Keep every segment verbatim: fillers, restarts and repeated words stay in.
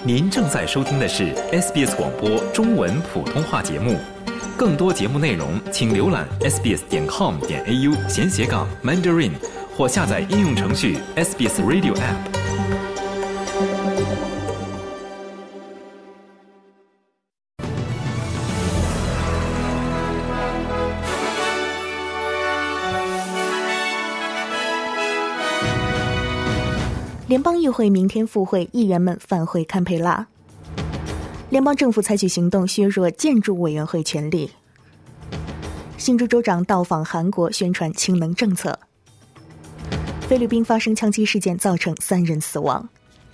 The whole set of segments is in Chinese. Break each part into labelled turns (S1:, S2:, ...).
S1: 您正在收听的是 S B S 广播中文普通话节目。更多节目内容，请浏览 s b s 点 com 点 a u 闲斜杠 Mandarin 或下载应用程序 S B S Radio App。
S2: 联邦议会明天复会，议员们返回堪培拉。联邦政府采取行动削弱建筑委员会权力。新州州长到访韩国宣传氢能政策。菲律宾发生枪击事件，造成三人死亡。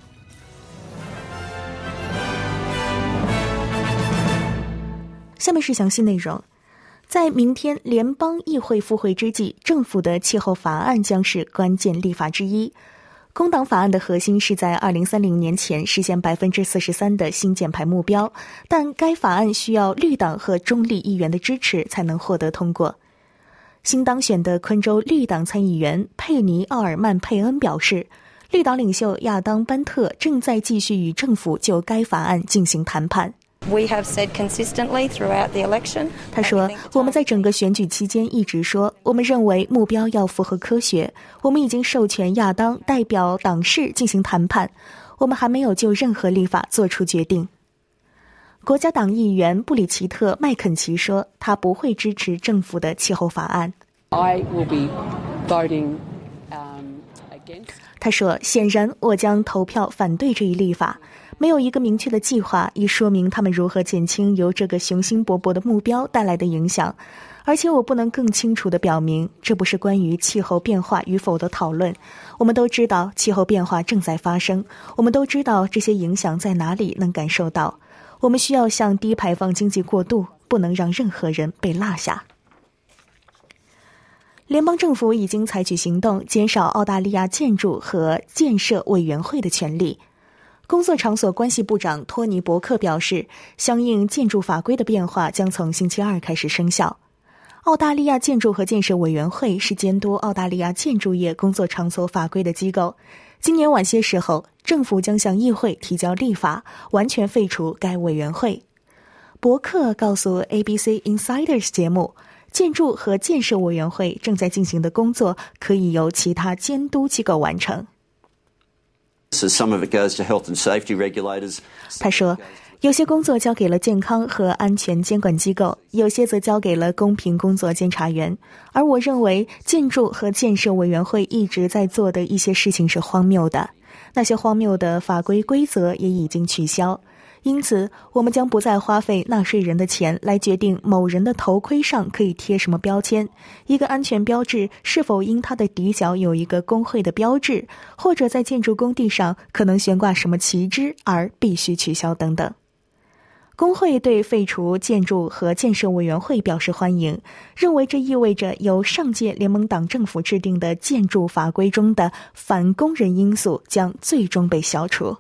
S2: 下面是详细内容。在明天联邦议会复会之际，政府的气候法案将是关键立法之一。工党法案的核心是在二零三零年前实现百分之四十三的新减排目标，但该法案需要绿党和中立议员的支持才能获得通过。新当选的昆州绿党参议员佩尼·奥尔曼佩恩表示，绿党领袖亚当·班特正在继续与政府就该法案进行谈判。
S3: We have said consistently throughout the election.
S2: 他说，我们在整个选举期间一直说，我们认为目标要符合科学。我们已经授权亚当代表党事进行谈判，我们还没有就任何立法做出决定。国家党议员布里奇特·麦肯齐说，他不会支持政府的气候法案。
S4: I will be voting, um, against.
S2: 他说，显然我将投票反对这一立法。没有一个明确的计划以说明他们如何减轻由这个雄心勃勃的目标带来的影响，而且我不能更清楚地表明，这不是关于气候变化与否的讨论。我们都知道气候变化正在发生，我们都知道这些影响在哪里能感受到。我们需要向低排放经济过渡，不能让任何人被落下。联邦政府已经采取行动，减少澳大利亚建筑和建设委员会的权利。工作场所关系部长托尼·伯克表示，相应建筑法规的变化将从星期二开始生效。澳大利亚建筑和建设委员会是监督澳大利亚建筑业工作场所法规的机构。今年晚些时候，政府将向议会提交立法，完全废除该委员会。伯克告诉 A B C Insiders 节目，建筑和建设委员会正在进行的工作可以由其他监督机构完成。他说，有些工作交给了健康和安全监管机构，有些则交给了公平工作监察员。而我认为建筑和建设委员会一直在做的一些事情是荒谬的，那些荒谬的法规规则也已经取消。因此，我们将不再花费纳税人的钱来决定某人的头盔上可以贴什么标签，一个安全标志是否因它的底角有一个工会的标志，或者在建筑工地上可能悬挂什么旗帜而必须取消等等。工会对废除建筑和建设委员会表示欢迎，认为这意味着由上届联盟党政府制定的建筑法规中的反工人因素将最终被消除。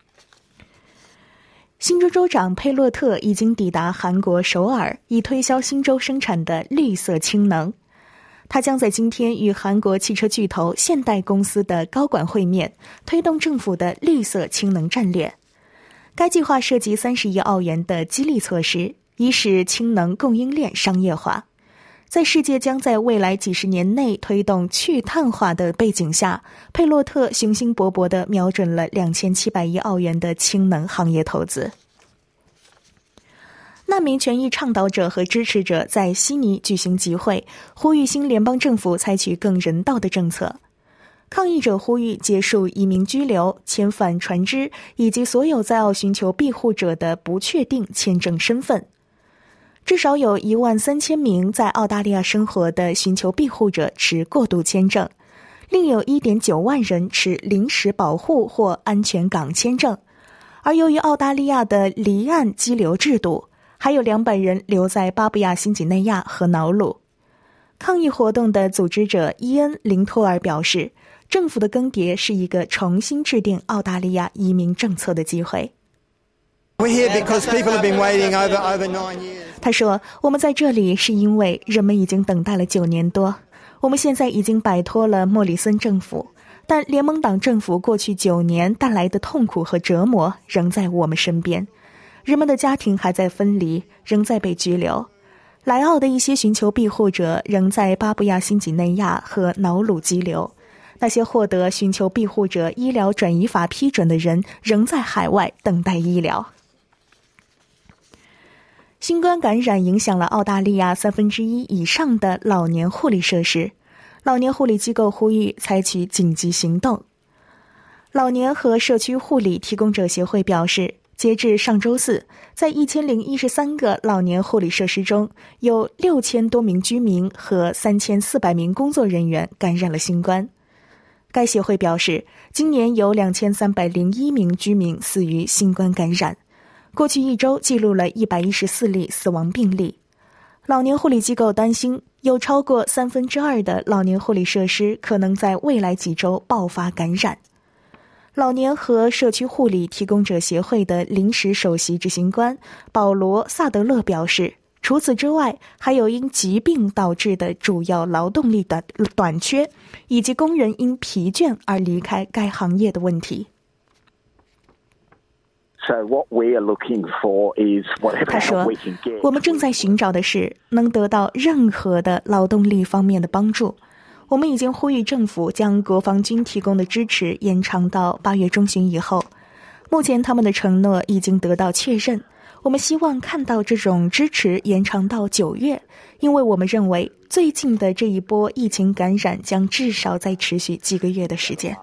S2: 新州州长佩洛特已经抵达韩国首尔，以推销新州生产的绿色氢能。他将在今天与韩国汽车巨头现代公司的高管会面，推动政府的绿色氢能战略。该计划涉及三十亿澳元的激励措施，以使氢能供应链商业化。在世界将在未来几十年内推动去碳化的背景下，佩洛特雄心勃勃地瞄准了两千七百亿澳元的氢能行业投资。难民权益倡导者和支持者在悉尼举行集会，呼吁新联邦政府采取更人道的政策。抗议者呼吁结束移民拘留、遣返船只以及所有在澳寻求庇护者的不确定签证身份。至少有一万三千名在澳大利亚生活的寻求庇护者持过渡签证，另有 一点九万人持临时保护或安全港签证。而由于澳大利亚的离岸激流制度，还有两百人留在巴布亚新几内亚和瑙鲁。抗议活动的组织者伊恩·林托尔表示，政府的更迭是一个重新制定澳大利亚移民政策的机会。他说，我们在这里是因为人们已经等待了九年多，我们现在已经摆脱了莫里森政府， 但联盟党政府过去九年带来的痛苦和折磨仍在我们身边，人们的家庭还在分离，仍在被拘留。莱奥的一些寻求庇护者仍在巴布亚新几内亚和瑙鲁激流，那些获得寻求庇护者医疗转移法批准的人仍在海外等待医疗。新冠感染影响了澳大利亚三分之一以上的老年护理设施，老年护理机构呼吁采取紧急行动。老年和社区护理提供者协会表示，截至上周四，在一千零一十三个老年护理设施中，有六千多名居民和三千四百名工作人员感染了新冠。该协会表示，今年有两千三百零一名居民死于新冠感染，过去一周记录了一百一十四例死亡病例。老年护理机构担心，有超过三分之二的老年护理设施可能在未来几周爆发感染。老年和社区护理提供者协会的临时首席执行官保罗·萨德勒表示，除此之外，还有因疾病导致的主要劳动力的短缺，以及工人因疲倦而离开该行业的问题。他说，我们正在寻找的是能得到任何的劳动力方面的帮助。我们已经呼吁政府将国防军提供的支持延长到八月中旬以后。目前他们的承诺已经得到确认，我们希望看到这种支持延长到九月，因为我们认为最近的这一波疫情感染将至少再持续几个月的时间。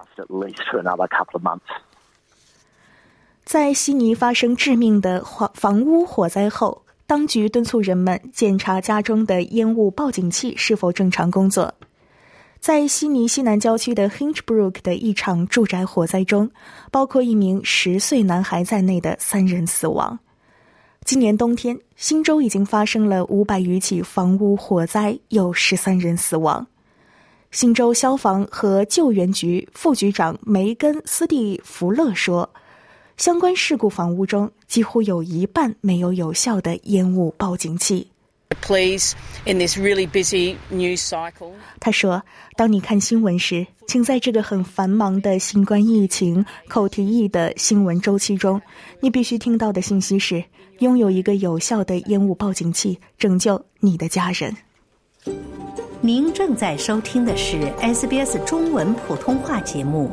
S2: 在悉尼发生致命的房屋火灾后，当局敦促人们检查家中的烟雾报警器是否正常工作。在悉尼西南郊区的 Hinchbrook 的一场住宅火灾中，包括一名十岁男孩在内的三人死亡。今年冬天，新州已经发生了五百余起房屋火灾，有十三人死亡。新州消防和救援局副局长梅根·斯蒂弗勒说，相关事故房屋中几乎有一半没有有效的烟雾报警器。他说，当你看新闻时，请在这个很繁忙的新冠疫情口蹄疫的新闻周期中，你必须听到的信息是，拥有一个有效的烟雾报警器，拯救你的家人。
S5: 您正在收听的是 S B S 中文普通话节目。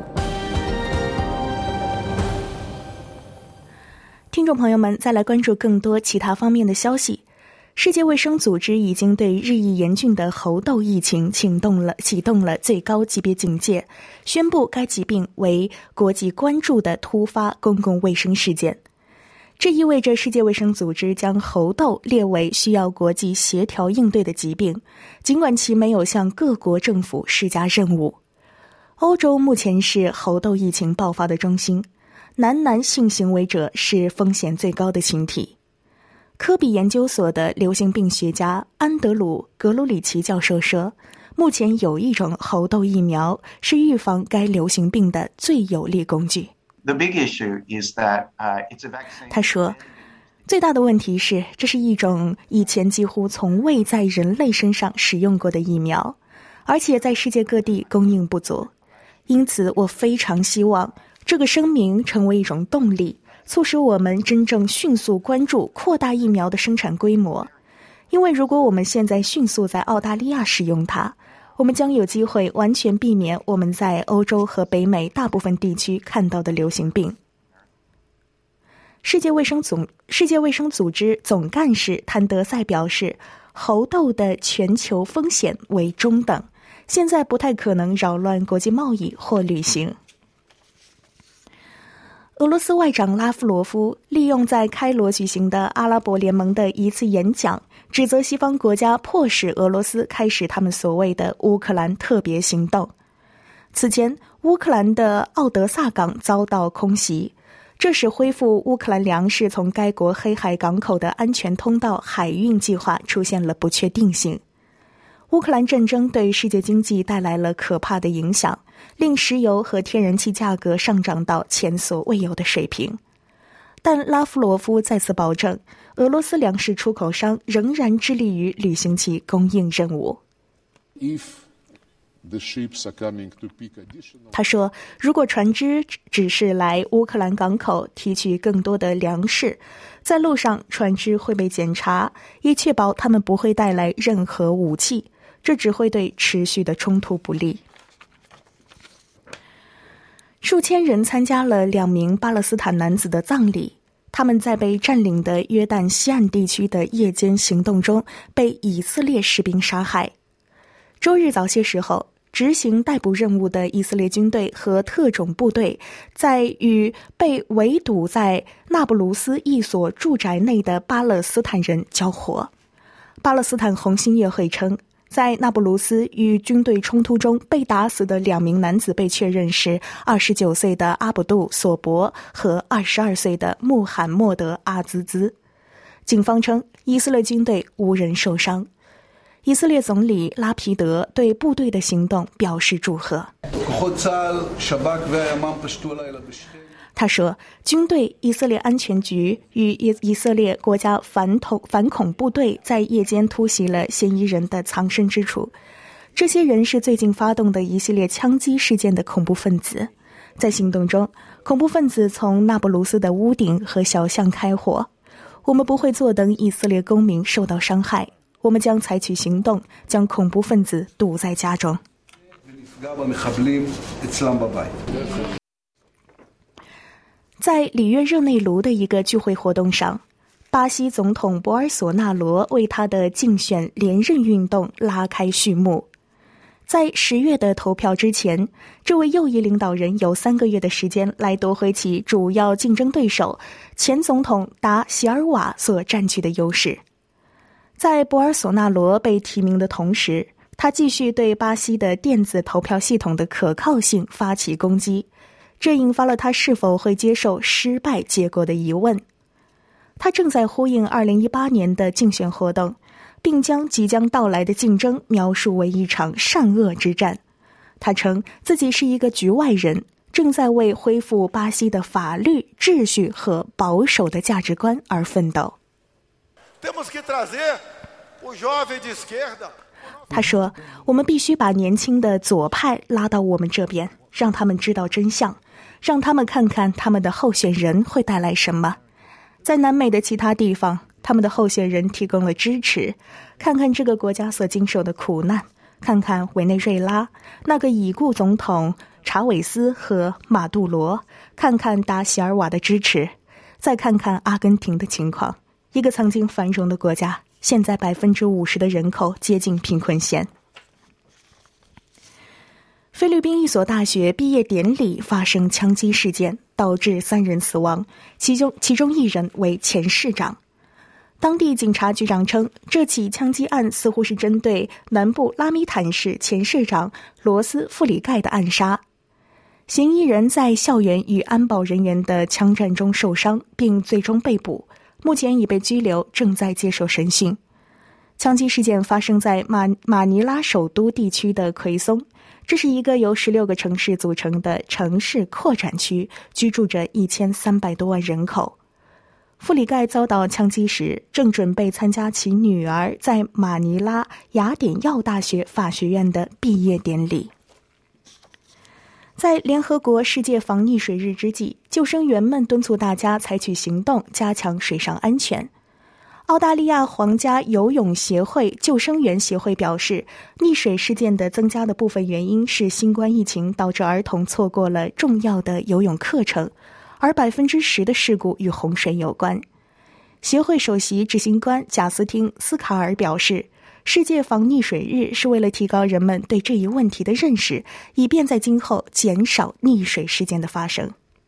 S2: 听众朋友们，再来关注更多其他方面的消息。世界卫生组织已经对日益严峻的猴痘疫情启动了启动了最高级别警戒，宣布该疾病为国际关注的突发公共卫生事件。这意味着世界卫生组织将猴痘列为需要国际协调应对的疾病，尽管其没有向各国政府施加任务。欧洲目前是猴痘疫情爆发的中心，男男性行为者是风险最高的群体。科比研究所的流行病学家安德鲁·格鲁里奇教授说，目前有一种猴痘疫苗是预防该流行病的最有力工具。
S6: The big issue is that, uh, it's a vaccine.
S2: 他说，最大的问题是，这是一种以前几乎从未在人类身上使用过的疫苗，而且在世界各地供应不足。因此，我非常希望这个声明成为一种动力，促使我们真正迅速关注扩大疫苗的生产规模。因为如果我们现在迅速在澳大利亚使用它，我们将有机会完全避免我们在欧洲和北美大部分地区看到的流行病。世界卫生总世界卫生组织总干事谭德赛表示，猴痘的全球风险为中等，现在不太可能扰乱国际贸易或旅行。俄罗斯外长拉夫罗夫利用在开罗举行的阿拉伯联盟的一次演讲，指责西方国家迫使俄罗斯开始他们所谓的乌克兰特别行动。此前，乌克兰的奥德萨港遭到空袭，这使恢复乌克兰粮食从该国黑海港口的安全通道海运计划出现了不确定性。乌克兰战争对世界经济带来了可怕的影响，令石油和天然气价格上涨到前所未有的水平。但拉夫罗夫再次保证，俄罗斯粮食出口商仍然致力于履行其供应任务。
S7: If
S2: 他说，如果船只只是来乌克兰港口提取更多的粮食，在路上船只会被检查，以确保他们不会带来任何武器，这只会对持续的冲突不利。数千人参加了两名巴勒斯坦男子的葬礼，他们在被占领的约旦西岸地区的夜间行动中被以色列士兵杀害。周日早些时候，执行逮捕任务的以色列军队和特种部队在与被围堵在那不鲁斯一所住宅内的巴勒斯坦人交火。巴勒斯坦红新月会称，在那不鲁斯与军队冲突中被打死的两名男子被确认是二十九岁的阿卜杜·索博和二十二岁的穆罕默德·阿兹兹。警方称，以色列军队无人受伤。以色列总理拉皮德对部队的行动表示祝贺。他说，军队、以色列安全局与以色列国家反恐反恐部队在夜间突袭了嫌疑人的藏身之处。这些人是最近发动的一系列枪击事件的恐怖分子。在行动中，恐怖分子从那不鲁斯的屋顶和小巷开火。我们不会坐等以色列公民受到伤害，我们将采取行动，将恐怖分子堵在家中。在里约热内卢的一个聚会活动上，巴西总统博尔索纳罗为他的竞选连任运动拉开序幕。在十月的投票之前，这位右翼领导人有三个月的时间来夺回其主要竞争对手前总统达席尔瓦所占据的优势。在博尔索纳罗被提名的同时，他继续对巴西的电子投票系统的可靠性发起攻击，这引发了他是否会接受失败结果的疑问。他正在呼应二零一八年的竞选活动，并将即将到来的竞争描述为一场善恶之战。他称自己是一个局外人，正在为恢复巴西的法律秩序和保守的价值观而奋斗。他说，我们必须把年轻的左派拉到我们这边，让他们知道真相，让他们看看他们的候选人会带来什么。在南美的其他地方，他们的候选人提供了支持，看看这个国家所经受的苦难，看看委内瑞拉那个已故总统查韦斯和马杜罗，看看达席尔瓦的支持，再看看阿根廷的情况，一个曾经繁荣的国家，现在百分之五十的人口接近贫困线。菲律宾一所大学毕业典礼发生枪击事件，导致三人死亡，其中其中一人为前市长。当地警察局长称，这起枪击案似乎是针对南部拉米坦市前市长罗斯·富里盖的暗杀。嫌疑人在校园与安保人员的枪战中受伤，并最终被捕，目前已被拘留，正在接受审讯。枪击事件发生在马马尼拉首都地区的奎松，这是一个由十六个城市组成的城市扩展区，居住着一千三百多万人口。富里盖遭到枪击时，正准备参加其女儿在马尼拉雅典耀大学法学院的毕业典礼。在联合国世界防溺水日之际，救生员们敦促大家采取行动，加强水上安全。澳大利亚皇家游泳协会救生员协会表示，溺水事件的增加的部分原因是新冠疫情导致儿童错过了重要的游泳课程，而百分之十的事故与洪水有关。协会首席执行官贾斯汀·斯卡尔表示，世界防溺水日是为了提高人们对这一问题的认识，以便在今后减少溺水事件的发生。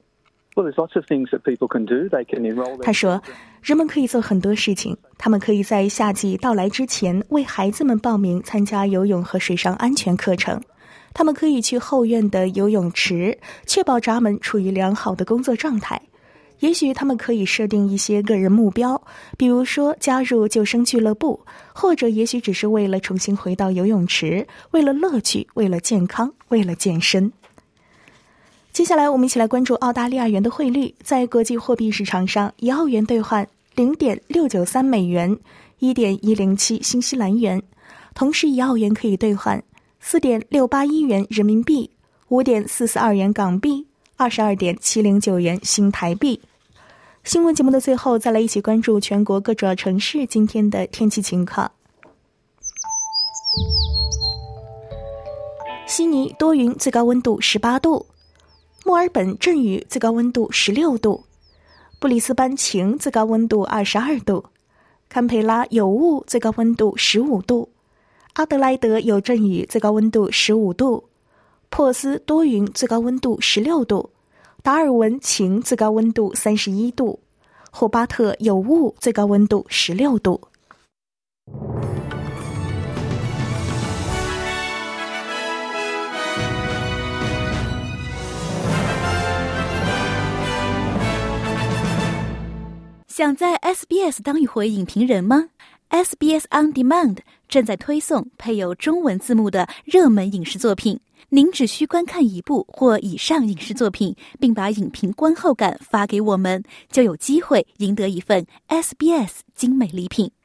S2: 他说，人们可以做很多事情，他们可以在夏季到来之前为孩子们报名参加游泳和水上安全课程，他们可以去后院的游泳池，确保闸门处于良好的工作状态。也许他们可以设定一些个人目标，比如说加入救生俱乐部，或者也许只是为了重新回到游泳池，为了乐趣，为了健康，为了健身。接下来我们一起来关注澳大利亚元的汇率。在国际货币市场上，一澳元兑换 零点六九三美元， 一点一零七新西兰元，同时一澳元可以兑换四点六八一元人民币，五点四四二元港币，二十二点七零九元新台币。新闻节目的最后，再来一起关注全国各主要城市今天的天气情况。悉尼多云，最高温度十八度；墨尔本阵雨，最高温度十六度；布里斯班晴，最高温度二十二度；堪培拉有雾，最高温度十五度；阿德莱德有阵雨，最高温度十五度；珀斯多云，最高温度十六度；达尔文晴，最高温度三十一度；霍巴特有雾，最高温度十六度。
S7: 想在 S B S 当一回影评人吗？ S B S On Demand 正在推送配有中文字幕的热门影视作品，您只需观看一部或以上影视作品，并把影评观后感发给我们，就有机会赢得一份 S B S 精美礼品。